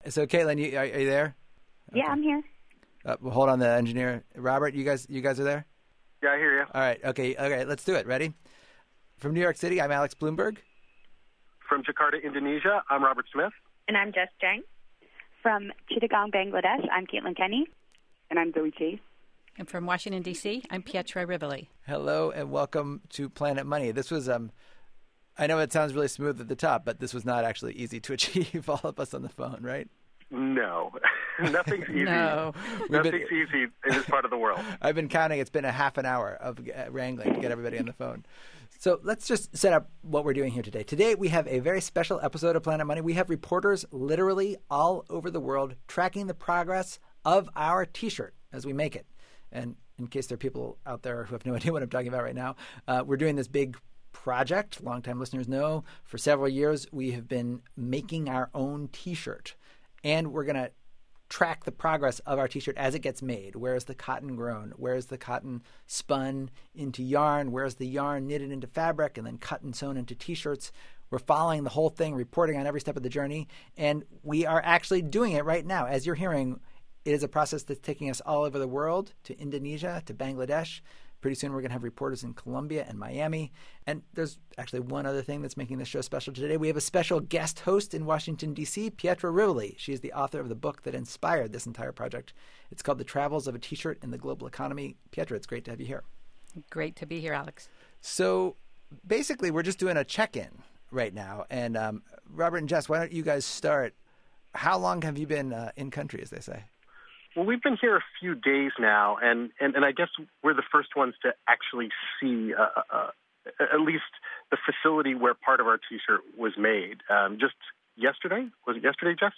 So, Caitlin, are you there? Yeah, Okay. I'm here. Well, hold on, the engineer. Robert, you guys are there? Yeah, I hear you. All right. Okay, let's do it. Ready? From New York City, I'm Alex Bloomberg. From Jakarta, Indonesia, I'm Robert Smith. And I'm Jess Jang. From Chittagong, Bangladesh, I'm Caitlin Kenny. And I'm Zoe Chase. And from Washington, D.C., I'm Pietra Rivoli. Hello and welcome to Planet Money. This was, I know it sounds really smooth at the top, but this was not actually easy to achieve, all of us on the phone, right? No. Nothing's easy. No. Nothing's easy in this part of the world. I've been counting. It's been a half an hour of wrangling to get everybody on the phone. So let's just set up what we're doing here today. Today we have a very special episode of Planet Money. We have reporters literally all over the world tracking the progress of our T-shirt as we make it. And in case there are people out there who have no idea what I'm talking about right now, we're doing this big project. Longtime listeners know for several years we have been making our own T-shirt. And we're going to track the progress of our T-shirt as it gets made. Where is the cotton grown? Where is the cotton spun into yarn? Where is the yarn knitted into fabric and then cut and sewn into T-shirts? We're following the whole thing, reporting on every step of the journey. And we are actually doing it right now. As you're hearing, it is a process that's taking us all over the world, to Indonesia, to Bangladesh. Pretty soon we're going to have reporters in Colombia and Miami. And there's actually one other thing that's making this show special today. We have a special guest host in Washington, D.C., Pietra Rivoli. She is the author of the book that inspired this entire project. It's called The Travels of a T-Shirt in the Global Economy. Pietra, it's great to have you here. Great to be here, Alex. So basically we're just doing a check-in right now. And Robert and Jess, why don't you guys start? How long have you been in country, as they say? Well, we've been here a few days now, and I guess we're the first ones to actually see at least the facility where part of our T-shirt was made. Just yesterday? Was it yesterday, Jess?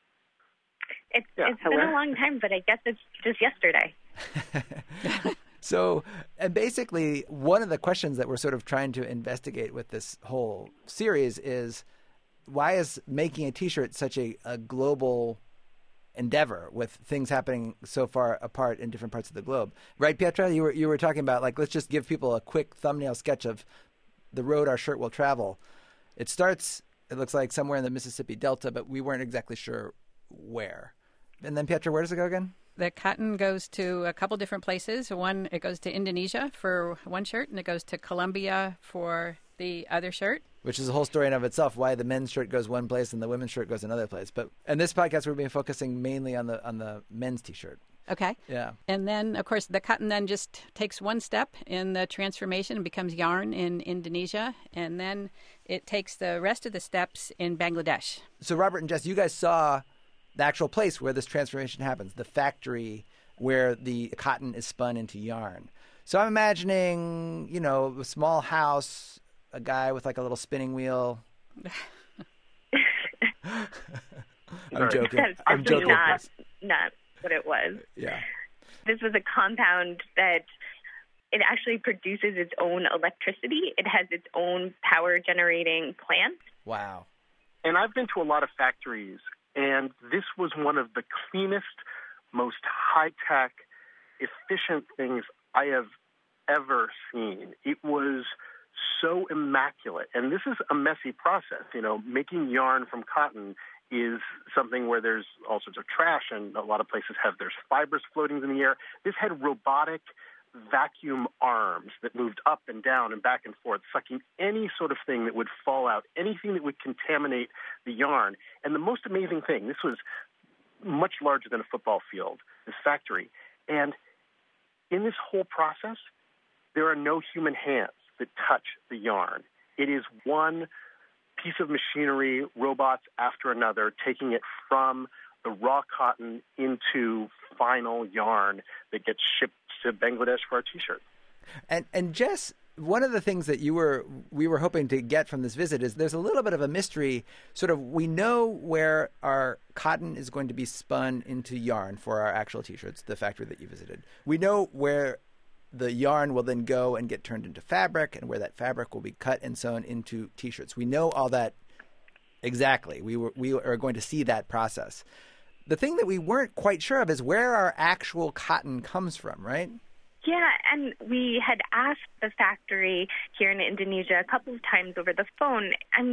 It's been a long time, but I guess it's just yesterday. So, and basically, one of the questions that we're sort of trying to investigate with this whole series is, why is making a T-shirt such a global endeavor with things happening so far apart in different parts of the globe? Right, Pietra? You were talking about, like, let's just give people a quick thumbnail sketch of the road our shirt will travel. It starts, it looks like, somewhere in the Mississippi Delta, but we weren't exactly sure where. And then, Pietra, where does it go again? The cotton goes to a couple different places. One, it goes to Indonesia for one shirt, and it goes to Colombia for the other shirt. Which is a whole story in of itself, why the men's shirt goes one place and the women's shirt goes another place. But in this podcast, we've been focusing mainly on the men's T-shirt. Okay. Yeah. And then, of course, the cotton then just takes one step in the transformation and becomes yarn in Indonesia. And then it takes the rest of the steps in Bangladesh. So, Robert and Jess, you guys saw the actual place where this transformation happens, the factory where the cotton is spun into yarn. So I'm imagining, a small house, a guy with like a little spinning wheel. I'm joking. That's I'm joking. Not what it was. Yeah. This was a compound that it actually produces its own electricity. It has its own power generating plant. Wow. And I've been to a lot of factories, and this was one of the cleanest, most high-tech, efficient things I have ever seen. It was so immaculate. And this is a messy process. Making yarn from cotton is something where there's all sorts of trash, and a lot of places there's fibers floating in the air. This had robotic vacuum arms that moved up and down and back and forth, sucking any sort of thing that would fall out, anything that would contaminate the yarn. And the most amazing thing, this was much larger than a football field, this factory. And in this whole process, there are no human hands that touch the yarn. It is one piece of machinery, robots after another, taking it from the raw cotton into final yarn that gets shipped to Bangladesh for our T-shirt. And Jess, one of the things that we were hoping to get from this visit is there's a little bit of a mystery. Sort of, we know where our cotton is going to be spun into yarn for our actual T-shirts, the factory that you visited. We know where the yarn will then go and get turned into fabric, and where that fabric will be cut and sewn into T-shirts. We know all that exactly. We are going to see that process. The thing that we weren't quite sure of is where our actual cotton comes from, right? Yeah, and we had asked the factory here in Indonesia a couple of times over the phone, and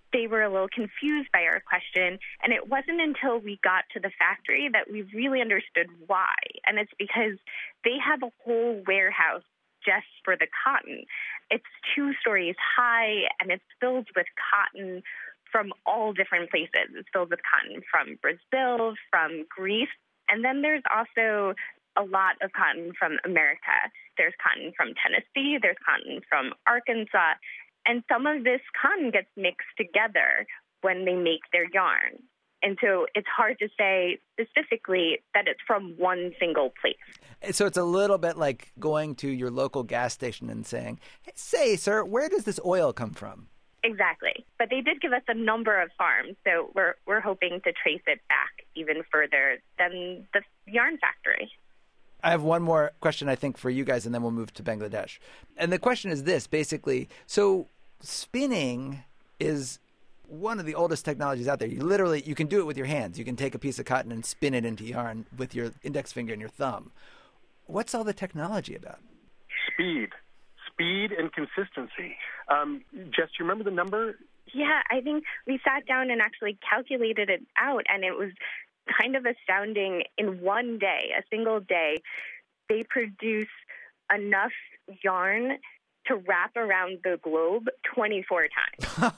they were a little confused by our question. And it wasn't until we got to the factory that we really understood why. And it's because they have a whole warehouse just for the cotton. It's 2 stories high, and it's filled with cotton from all different places. It's filled with cotton from Brazil, from Greece, and then there's also a lot of cotton from America. There's cotton from Tennessee, there's cotton from Arkansas, and some of this cotton gets mixed together when they make their yarn. And so it's hard to say specifically that it's from one single place. So it's a little bit like going to your local gas station and saying, hey, say, sir, where does this oil come from? Exactly. But they did give us a number of farms, so we're hoping to trace it back even further than the yarn factory. I have one more question, I think, for you guys, and then we'll move to Bangladesh. And the question is this, basically. So spinning is one of the oldest technologies out there. You can do it with your hands. You can take a piece of cotton and spin it into yarn with your index finger and your thumb. What's all the technology about? Speed and consistency. Jess, do you remember the number? Yeah, I think we sat down and actually calculated it out, and it was kind of astounding. In one day, a single day, they produce enough yarn to wrap around the globe 24 times.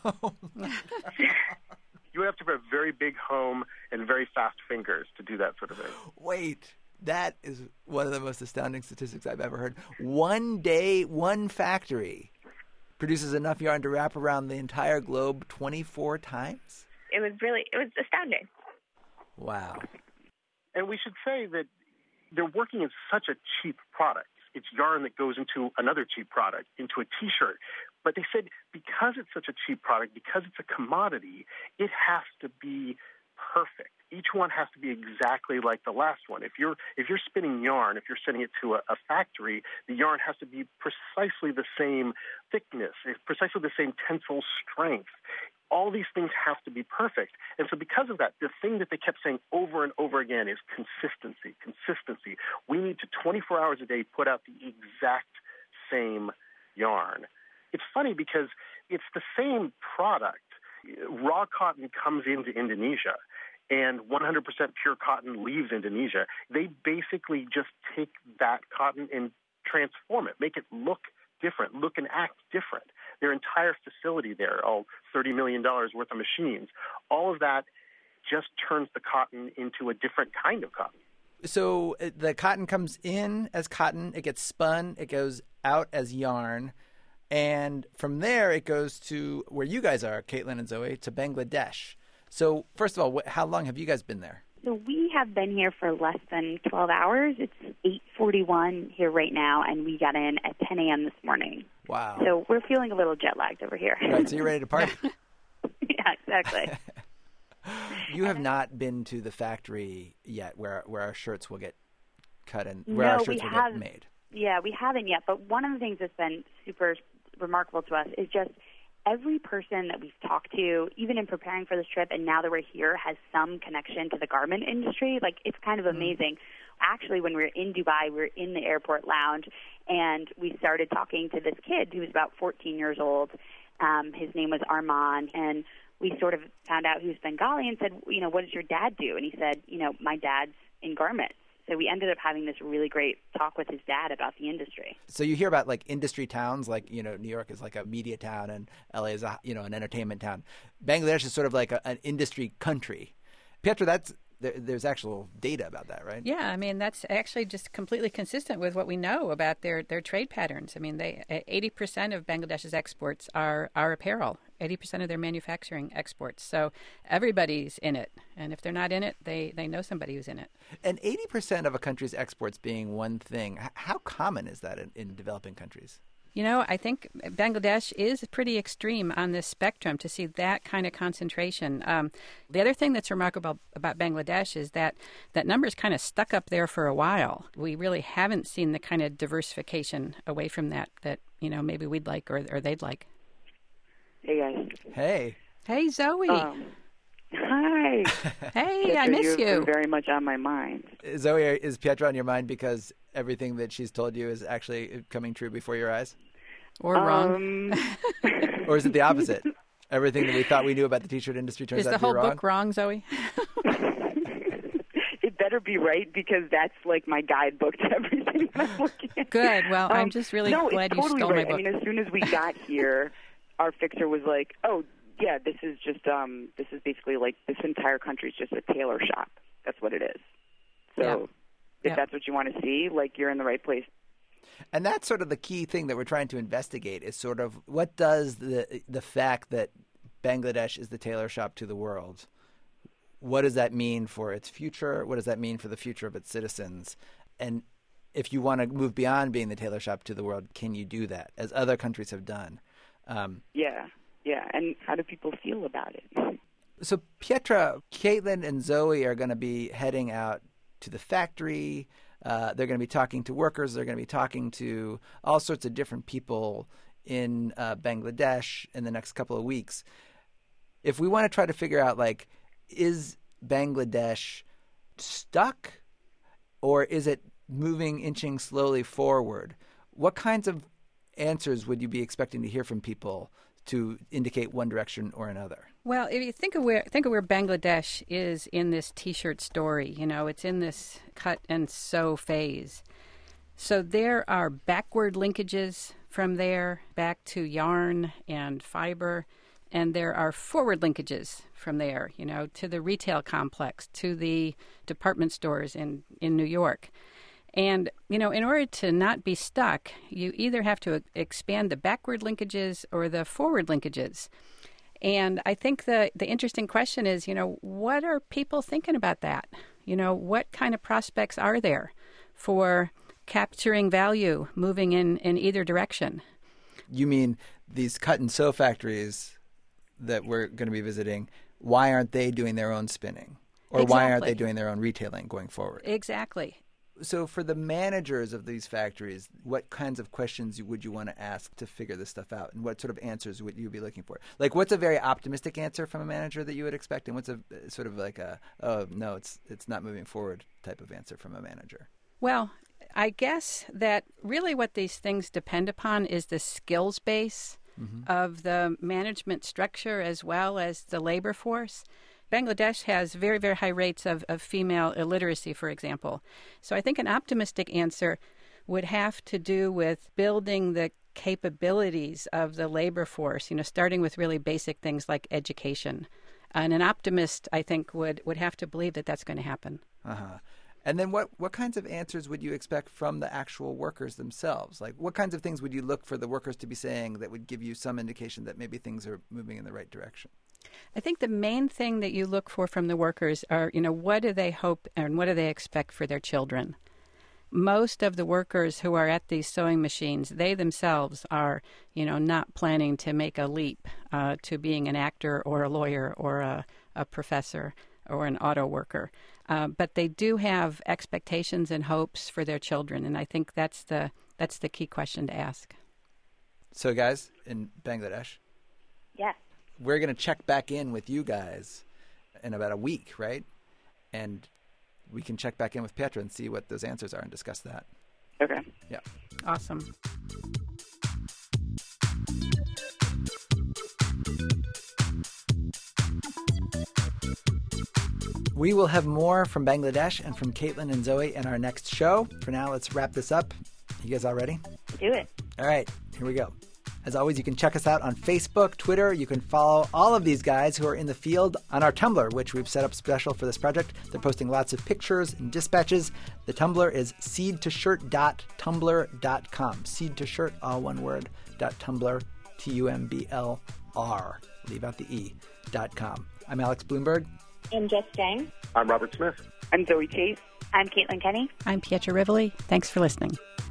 You would have to have a very big home and very fast fingers to do that sort of thing. Wait, that is one of the most astounding statistics I've ever heard. One day, one factory produces enough yarn to wrap around the entire globe 24 times? It was astounding. Wow. And we should say that they're working in such a cheap product. It's yarn that goes into another cheap product, into a T-shirt. But they said because it's such a cheap product, because it's a commodity, it has to be perfect. Each one has to be exactly like the last one. If you're spinning yarn, if you're sending it to a factory, the yarn has to be precisely the same thickness, precisely the same tensile strength. All these things have to be perfect. And so because of that, the thing that they kept saying over and over again is consistency. We need to 24 hours a day put out the exact same yarn. It's funny because it's the same product. Raw cotton comes into Indonesia, and 100% pure cotton leaves Indonesia. They basically just take that cotton and transform it, make it look different, look and act different. Their entire facility there, all $30 million worth of machines, all of that just turns the cotton into a different kind of cotton. So the cotton comes in as cotton, it gets spun, it goes out as yarn, and from there it goes to where you guys are, Caitlin and Zoe, to Bangladesh. So first of all, how long have you guys been there? So we have been here for less than 12 hours. It's 8:41 here right now, and we got in at 10 a.m. this morning. Wow. So we're feeling a little jet-lagged over here. Right, so you're ready to party. Yeah, exactly. You have not been to the factory yet where our shirts will get cut and where our shirts will get made. Yeah, we haven't yet. But one of the things that's been super remarkable to us is just every person that we've talked to, even in preparing for this trip and now that we're here, has some connection to the garment industry. Like, it's kind of amazing. Actually, when we were in Dubai, we were in the airport lounge, and we started talking to this kid who was about 14 years old. His name was Arman, and we sort of found out he was Bengali and said, what does your dad do? And he said, my dad's in garments. So we ended up having this really great talk with his dad about the industry. So you hear about like industry towns, like, New York is like a media town and LA is an entertainment town. Bangladesh is sort of like an industry country. Pietra, there's actual data about that, right? Yeah, I mean, that's actually just completely consistent with what we know about their trade patterns. I mean, 80% of Bangladesh's exports are apparel, 80% of their manufacturing exports. So everybody's in it. And if they're not in it, they know somebody who's in it. And 80% of a country's exports being one thing, how common is that in developing countries? I think Bangladesh is pretty extreme on this spectrum to see that kind of concentration. The other thing that's remarkable about Bangladesh is that number's kind of stuck up there for a while. We really haven't seen the kind of diversification away from that maybe we'd like or they'd like. Hey, guys. Hey. Hey, Zoe. Hi. Hey, I miss you've you. been very much on my mind. Zoe, is Pietra on your mind because everything that she's told you is actually coming true before your eyes? Or wrong. Or is it the opposite? Everything that we thought we knew about the T-shirt industry turns Is out the to be whole wrong. book wrong, Zoe? It better be right because that's like my guidebook to everything that I'm looking at. Good. Well, I'm just really glad it's you totally stole right. my book. I mean, as soon as we got here, our fixer was like, "Oh, yeah, this is basically like this entire country is just a tailor shop. That's what it is." So, if that's what you want to see, like you're in the right place. And that's sort of the key thing that we're trying to investigate is sort of what does the fact that Bangladesh is the tailor shop to the world, what does that mean for its future? What does that mean for the future of its citizens? And if you want to move beyond being the tailor shop to the world, can you do that, as other countries have done? Yeah. And how do people feel about it? So, Pietra, Caitlin, and Zoe are going to be heading out to the factory. They're going to be talking to workers. They're going to be talking to all sorts of different people in Bangladesh in the next couple of weeks. If we want to try to figure out, like, is Bangladesh stuck or is it inching slowly forward? What kinds of answers would you be expecting to hear from people to indicate one direction or another? Well, if you think of where Bangladesh is in this T-shirt story, it's in this cut and sew phase. So there are backward linkages from there back to yarn and fiber, and there are forward linkages from there, to the retail complex, to the department stores in New York. And, in order to not be stuck, you either have to expand the backward linkages or the forward linkages. And I think the interesting question is, what are people thinking about that? What kind of prospects are there for capturing value moving in either direction? You mean these cut and sew factories that we're going to be visiting, why aren't they doing their own spinning? Or why aren't they doing their own retailing going forward? Exactly. So for the managers of these factories, what kinds of questions would you want to ask to figure this stuff out? And what sort of answers would you be looking for? Like, what's a very optimistic answer from a manager that you would expect? And what's a sort of like oh, no, it's not moving forward type of answer from a manager? Well, I guess that really what these things depend upon is the skills base of the management structure as well as the labor force. Bangladesh has very, very high rates of female illiteracy, for example. So I think an optimistic answer would have to do with building the capabilities of the labor force, starting with really basic things like education. And an optimist, I think, would have to believe that that's going to happen. And then what kinds of answers would you expect from the actual workers themselves? Like, what kinds of things would you look for the workers to be saying that would give you some indication that maybe things are moving in the right direction? I think the main thing that you look for from the workers are, what do they hope and what do they expect for their children? Most of the workers who are at these sewing machines, they themselves are, not planning to make a leap to being an actor or a lawyer or a professor or an auto worker. But they do have expectations and hopes for their children, and I think that's the key question to ask. So, guys, in Bangladesh, Yes. we're going to check back in with you guys in about a week, right? And we can check back in with Pietra and see what those answers are and discuss that. Okay. Yeah. Awesome. We will have more from Bangladesh and from Caitlin and Zoe in our next show. For now, let's wrap this up. You guys all ready? Do it. All right, here we go. As always, you can check us out on Facebook, Twitter. You can follow all of these guys who are in the field on our Tumblr, which we've set up special for this project. They're posting lots of pictures and dispatches. The Tumblr is seedtoshirt.tumblr.com. Seed-to-shirt, all one word, .tumblr, T-U-M-B-L-R. Leave out the E.com. I'm Alex Bloomberg. I'm Jess Jang. I'm Robert Smith. I'm Zoe Chase. I'm Caitlin Kenny. I'm Pietra Rivoli. Thanks for listening.